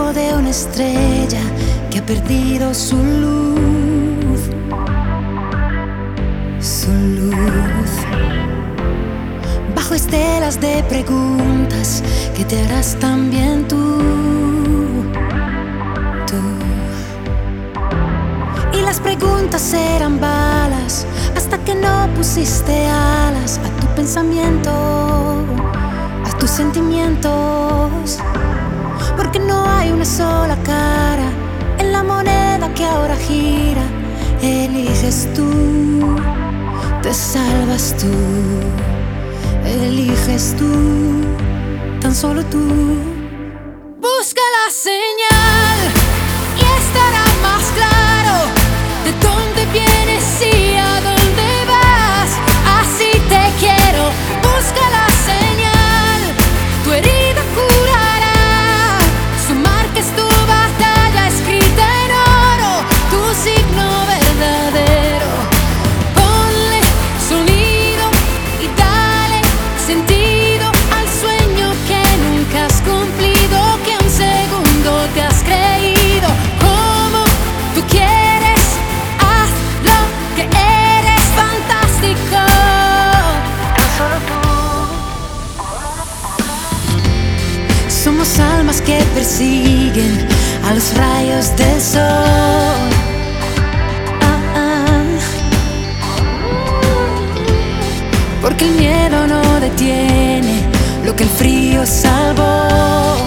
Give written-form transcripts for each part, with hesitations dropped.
reflejo de una estrella que ha perdido su luz, su luz. Bajo estelas de preguntas que te harás también tú. Y las preguntas eran balas hasta que no pusiste alas a tu pensamiento, a tus sentimientos. Porque no hay una sola cara en la moneda que ahora gira. Eliges tú, te salvas tú, eliges tú, tan solo tú. Busca la señal y estará más claro de dónde vienes y a dónde vas. Así te quiero. Busca la señal, tu herida curará. Su marca es tu batalla escrita en oro, tu signo verdadero. Ponle sonido y dale sentido al sueño que nunca has cumplido, que un segundo te has creído. Como tú quieres, haz lo que eres fantástico, tan solo tú. Somos almas que persiguen a los rayos del sol. Porque el miedo no detiene lo que el frío salvó.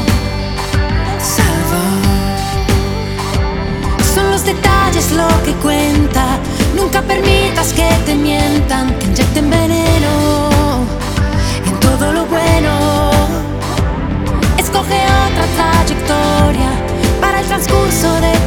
Son los detalles lo que cuenta. Nunca permitas que te mientan, que inyecten veneno en todo lo bueno. Escoge otra trayectoria para el transcurso de